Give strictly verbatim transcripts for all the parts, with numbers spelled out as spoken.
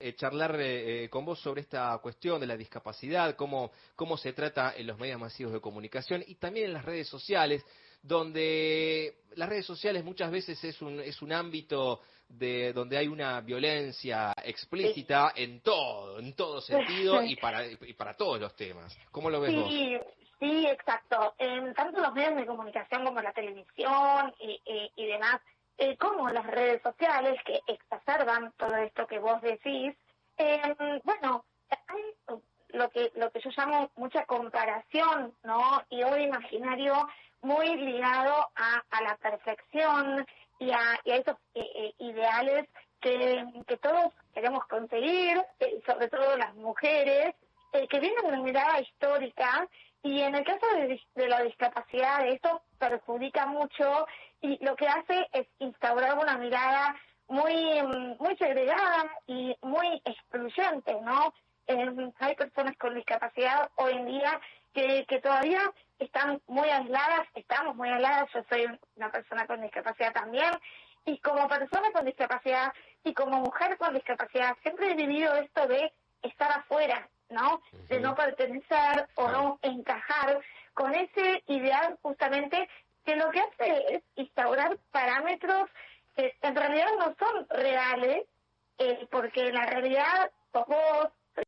eh, charlar eh, con vos sobre esta cuestión de la discapacidad, cómo, cómo se trata en los medios masivos de comunicación y también en las redes sociales, donde las redes sociales muchas veces es un, es un ámbito de donde hay una violencia explícita en todo, en todo sentido y para, y para todos los temas. ¿Cómo lo ves vos? Sí, sí, exacto. En tanto los medios de comunicación como la televisión y, y, y demás, eh, como las redes sociales que exacerban todo esto que vos decís, eh, bueno, hay lo que lo que yo llamo mucha comparación, ¿no? Y un imaginario muy ligado a, a la perfección y a, y a esos eh, eh, ideales que, que todos queremos conseguir, eh, sobre todo las mujeres, eh, que vienen de una mirada histórica, y en el caso de, de la discapacidad esto perjudica mucho y lo que hace es instaurar una mirada muy muy segregada y muy excluyente, ¿no? Eh, hay personas con discapacidad hoy en día que, que todavía están muy aisladas, estamos muy aisladas, yo soy una persona con discapacidad también, y como persona con discapacidad y como mujer con discapacidad siempre he vivido esto de estar afuera, ¿no? De no pertenecer o no encajar con ese ideal justamente que lo que hace es instaurar parámetros que en realidad no son reales, eh, porque la realidad sos vos, soy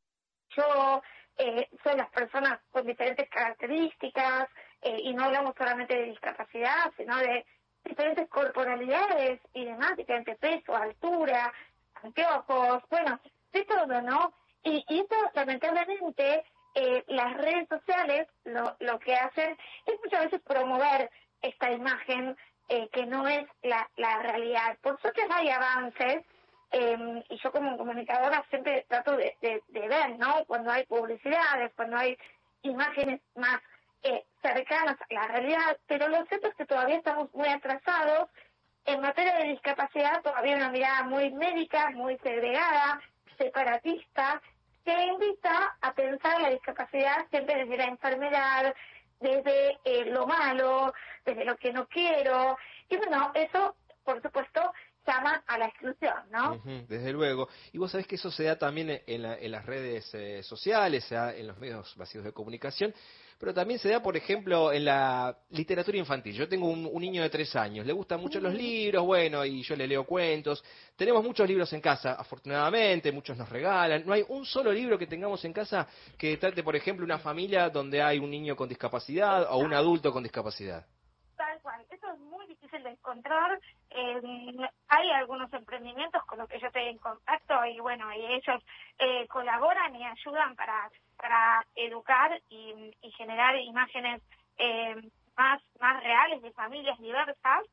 yo, eh, son las personas con diferentes características, eh, y no hablamos solamente de discapacidad, sino de diferentes corporalidades y demás, diferentes peso, altura, anteojos, bueno, de todo, ¿no? Y, y esto, lamentablemente, eh, las redes sociales lo, lo que hacen es muchas veces promover esta imagen eh, que no es la, la realidad. Por suerte hay avances, eh, y yo como comunicadora siempre trato de, de, de ver, ¿no? Cuando hay publicidades, cuando hay imágenes más eh, cercanas a la realidad, pero lo cierto es que todavía estamos muy atrasados. En materia de discapacidad todavía una mirada muy médica, muy segregada, separatista, que invita a pensar la discapacidad siempre desde la enfermedad, desde eh, lo malo, desde lo que no quiero, y bueno, eso, por supuesto, llama a la exclusión, ¿no? Uh-huh, desde luego. Y vos sabés que eso se da también en, la, en las redes eh, sociales, se da en los medios masivos de comunicación, pero también se da, por ejemplo, en la literatura infantil. Yo tengo un, un niño de tres años, le gustan mucho los libros, bueno, y yo le leo cuentos. Tenemos muchos libros en casa, afortunadamente, muchos nos regalan. No hay un solo libro que tengamos en casa que trate, por ejemplo, una familia donde hay un niño con discapacidad o un adulto con discapacidad. Tal cual, eso es muy difícil de encontrar. Eh, hay algunos emprendimientos con los que yo estoy en contacto y bueno, y ellos eh, colaboran y ayudan para para educar y, y generar imágenes eh, más más reales de familias diversas,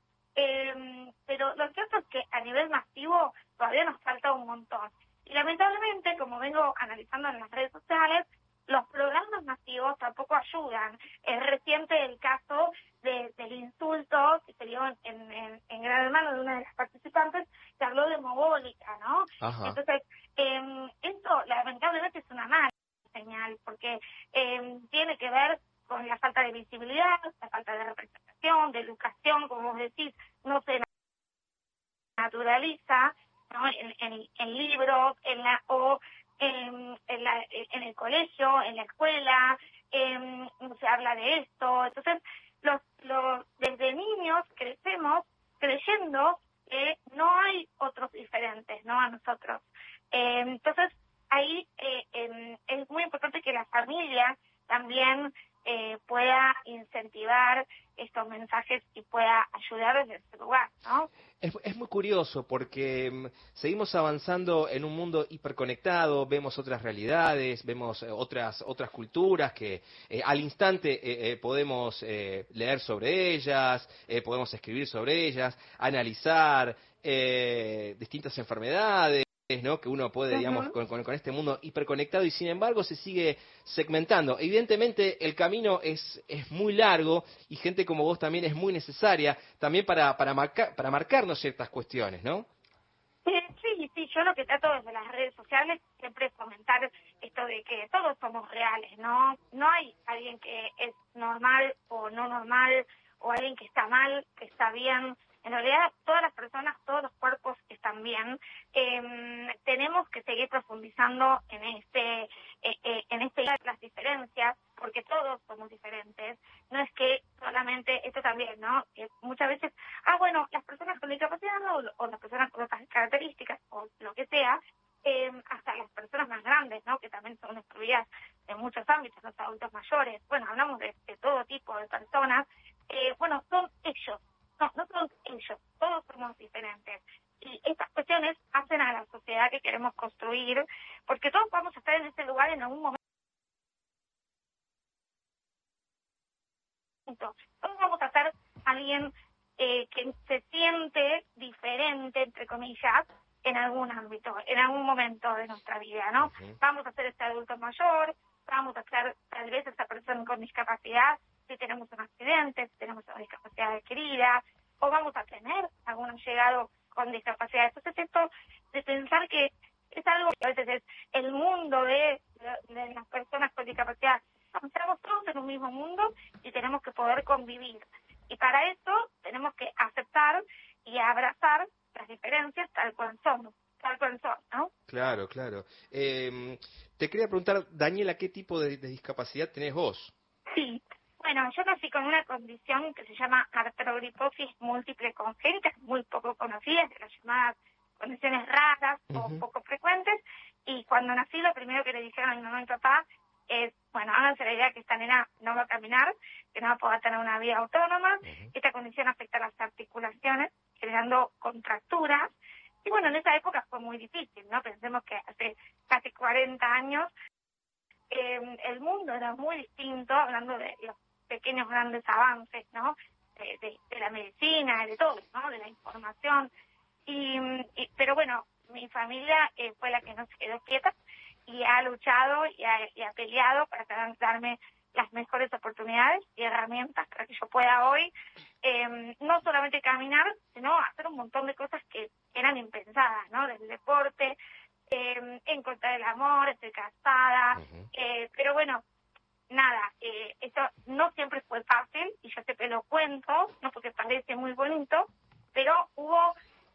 eh, pero lo cierto es que a nivel masivo todavía nos falta un montón. Y lamentablemente, como vengo analizando en las redes sociales, los programas masivos tampoco ayudan. Es reciente el caso de, del insulto que se dio en, en, en Gran Hermano de una de las participantes, que habló de mogólica, ¿no? Ajá. Entonces, eh, esto lamentablemente es una mala señal, porque eh, tiene que ver con la falta de visibilidad, la falta de representación, de educación, como vos decís, no se naturaliza, ¿no? En, en, en libros, en la o en, en, la, en el colegio, en la escuela, en, no se habla de esto. Entonces, los, los desde niños crecemos creyendo que no hay otros diferentes, ¿no? A nosotros. Eh, entonces, ahí eh, eh, es muy importante que la familia también eh, pueda incentivar estos mensajes y pueda ayudar desde ese lugar, ¿no? Es, es muy curioso porque mm, seguimos avanzando en un mundo hiperconectado, vemos otras realidades, vemos eh, otras otras culturas que eh, al instante eh, eh, podemos eh, leer sobre ellas, eh, podemos escribir sobre ellas, analizar eh, distintas enfermedades, ¿no? Que uno puede, digamos, Uh-huh. con, con, con este mundo hiperconectado y sin embargo se sigue segmentando. Evidentemente el camino es, es muy largo y gente como vos también es muy necesaria también para, para, marcar, para marcarnos ciertas cuestiones, ¿no? Sí, sí, sí, yo lo que trato desde las redes sociales siempre es fomentar esto de que todos somos reales, ¿no? No hay alguien que es normal o no normal, o alguien que está mal, que está bien. en realidad todas las personas, todos los cuerpos están bien. Eh, tenemos que seguir profundizando en este, eh, eh, en este las diferencias, porque todos somos diferentes. No es que solamente, esto también, ¿no? Que muchas veces, ah, bueno, las personas con discapacidad o, o las personas con otras características o lo que sea, eh, hasta las personas más grandes, ¿no? Que también son excluidas en muchos ámbitos, los adultos mayores. Bueno, hablamos de, de todo tipo de personas. Eh, bueno, son ellos. No, no son ellos, todos somos diferentes. Y estas cuestiones hacen a la sociedad que queremos construir, porque todos vamos a estar en ese lugar en algún momento. Todos vamos a ser alguien eh, que se siente diferente, entre comillas, en algún ámbito, en algún momento de nuestra vida, ¿no? Uh-huh. Vamos a ser este adulto mayor, vamos a ser tal vez esa persona con discapacidad, si tenemos un accidente, si tenemos una discapacidad adquirida, o vamos a tener algún llegado con discapacidad. Entonces esto de pensar que es algo que a veces es el mundo de, de, de las personas con discapacidad. Estamos todos en un mismo mundo y tenemos que poder convivir. Y para eso tenemos que aceptar y abrazar las diferencias tal cual son, tal cual son, ¿no? Claro, claro. Eh, te quería preguntar, Daniela, ¿qué tipo de, de discapacidad tenés vos? Sí. Bueno, yo nací con una condición que se llama artrogriposis múltiple congénita, muy poco conocida, de las llamadas condiciones raras uh-huh. o poco frecuentes, y cuando nací lo primero que le dijeron a mi mamá y mi papá es, bueno, háganse la idea que esta nena no va a caminar, que no va a poder tener una vida autónoma, uh-huh. esta condición afecta a las articulaciones, generando contracturas, y bueno, en esa época fue muy difícil, ¿no? Pensemos que hace casi cuarenta años eh, el mundo era muy distinto, hablando de los pequeños grandes avances, ¿no? De, de, de la medicina, de todo, ¿no? De la información. Y, y pero bueno, mi familia eh, fue la que no se quedó quieta y ha luchado y ha, y ha peleado para darme las mejores oportunidades y herramientas para que yo pueda hoy eh, no solamente caminar, sino hacer un montón de cosas que eran impensadas, ¿no? Del deporte, eh, encontrar el amor, estoy casada, uh-huh. eh, pero bueno, nada, eh, esto no siempre fue fácil y yo te lo cuento, no porque parece muy bonito, pero hubo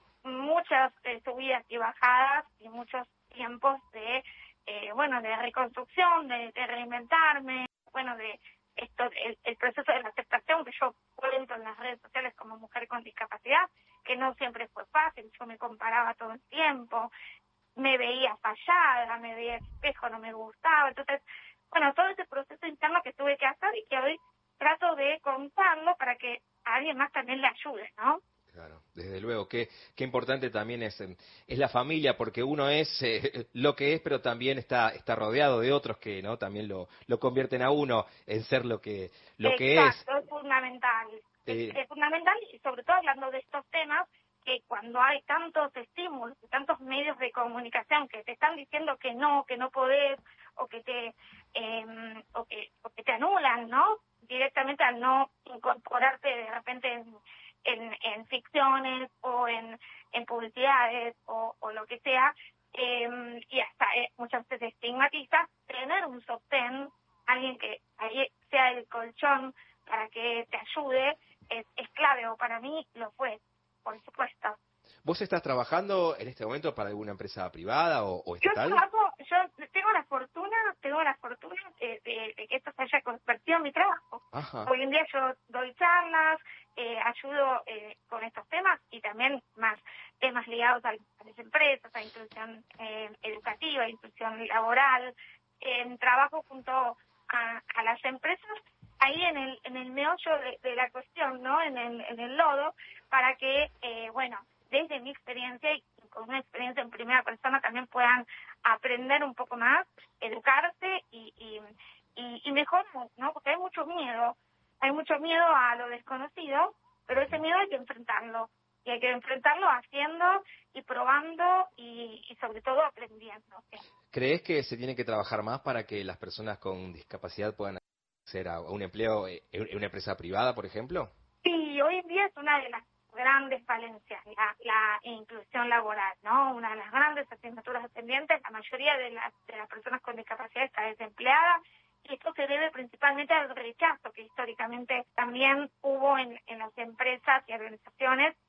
muchas eh, subidas y bajadas y muchos tiempos de, eh, bueno, de reconstrucción, de, de reinventarme, bueno, de esto, el, el proceso de la aceptación que yo cuento en las redes sociales como mujer con discapacidad, que no siempre fue fácil, yo me comparaba todo el tiempo, me veía fallada, me veía espejo, no me gustaba, entonces, bueno, todo ese proceso interno que tuve que hacer y que hoy trato de contarlo para que a alguien más también le ayude, ¿no? Claro, desde luego, qué, qué importante también es, es la familia, porque uno es eh, lo que es, pero también está, está rodeado de otros que no también lo, lo convierten a uno en ser lo que, lo que es. Exacto, es fundamental, eh, es, es fundamental y sobre todo hablando de estos temas, que cuando hay tantos estímulos, tantos medios de comunicación que te están diciendo que no, que no podés, o que te eh, o que, o que te anulan, ¿no? Directamente al no incorporarte de repente en, en, en ficciones o en, en publicidades o, o lo que sea, eh, y hasta eh, muchas veces estigmatiza, tener un sostén, alguien que ahí sea el colchón para que te ayude, es, es clave, o para mí lo fue. Por supuesto. ¿Vos estás trabajando en este momento para alguna empresa privada o, o estatal? Yo trabajo, yo tengo la fortuna, tengo la fortuna de, de, de que esto se haya convertido en mi trabajo. Ajá. Hoy en día yo doy charlas, eh, ayudo eh, con estos temas y también más temas ligados a, a las empresas, a inclusión eh, educativa, inclusión laboral. Eh, trabajo junto a, a las empresas ahí en el en el meollo de, de la cuestión, ¿no? En el en el lodo, para que, eh, bueno, desde mi experiencia y con una experiencia en primera persona también puedan aprender un poco más, educarse y y, y, y mejorar, ¿no? Porque hay mucho miedo, hay mucho miedo a lo desconocido, pero ese miedo hay que enfrentarlo. Y hay que enfrentarlo haciendo y probando y, y sobre todo aprendiendo. ¿Sí? ¿Crees que se tiene que trabajar más para que las personas con discapacidad puedan acceder a un empleo en una empresa privada, por ejemplo? Sí, hoy en día es una de las grandes falencias, la, la inclusión laboral, ¿no? Una de las grandes asignaturas pendientes. La mayoría de las, de las personas con discapacidad está desempleada y esto se debe principalmente al rechazo que históricamente también hubo en, en las empresas y organizaciones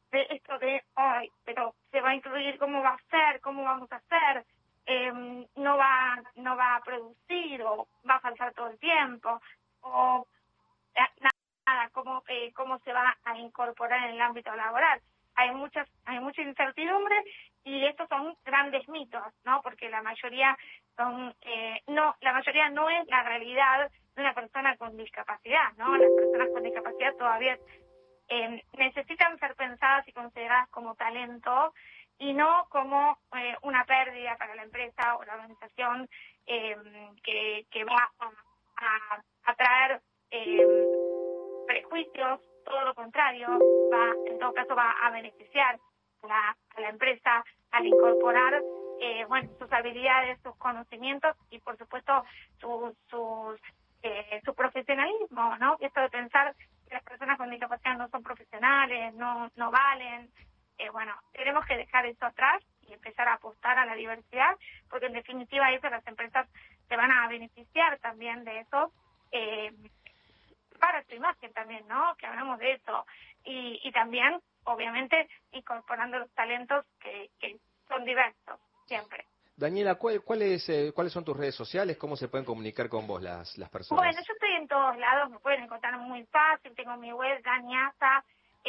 de esto de, ay, pero se va a incluir, ¿cómo va a ser? ¿Cómo vamos a hacer? Eh, no va no va a producir o va a faltar todo el tiempo o eh, nada, cómo eh, cómo se va a incorporar en el ámbito laboral. Hay muchas hay mucha incertidumbre y estos son grandes mitos, ¿no? Porque la mayoría son eh, no la mayoría no es la realidad de una persona con discapacidad, ¿no? Las personas con discapacidad todavía eh, necesitan ser pensadas y consideradas como talento y no como eh, una pérdida para la empresa o la organización eh, que, que va a, a, a traer eh, prejuicios, todo lo contrario, va en todo caso va a beneficiar a la, a la empresa al incorporar eh, bueno, sus habilidades, sus conocimientos y por supuesto sus, sus eh, su profesionalismo, ¿no? Esto de pensar que las personas con discapacidad no son profesionales, no no valen. Eh, bueno, tenemos que dejar eso atrás y empezar a apostar a la diversidad, porque en definitiva eso las empresas se van a beneficiar también de eso, eh, para su imagen también, ¿no? Que hablamos de eso. Y, y también, obviamente, incorporando los talentos que, que son diversos, siempre. Daniela, ¿cuál, cuál es, eh, ¿cuáles son tus redes sociales? ¿Cómo se pueden comunicar con vos las, las personas? Bueno, yo estoy en todos lados, me pueden encontrar muy fácil, tengo mi web, daniasa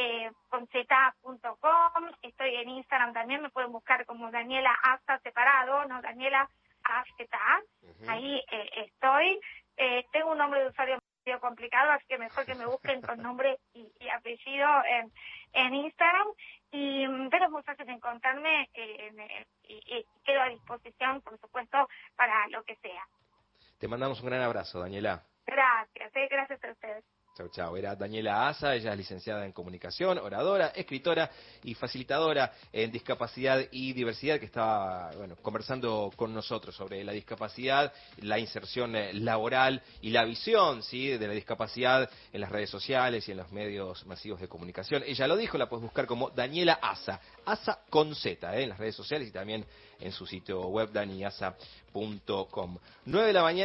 punto com, estoy en Instagram también, me pueden buscar como Daniela Asa separado, no Daniela A Z A, uh-huh. Ahí eh, estoy, eh, tengo un nombre de usuario medio complicado, así que mejor que me busquen con nombre y, y apellido en, en Instagram, y pero es muy fácil de encontrarme eh, en, y, y quedo a disposición, por supuesto, para lo que sea. Te mandamos un gran abrazo, Daniela. Gracias, eh, gracias a ustedes. Chau, chau. Era Daniela Asa, ella es licenciada en comunicación, oradora, escritora y facilitadora en discapacidad y diversidad, que estaba bueno, conversando con nosotros sobre la discapacidad, la inserción laboral y la visión, ¿sí?, de la discapacidad en las redes sociales y en los medios masivos de comunicación. Ella lo dijo, la puedes buscar como Daniela Asa, Asa con Z, ¿eh?, en las redes sociales y también en su sitio web daniasa punto com. nueve de la mañana.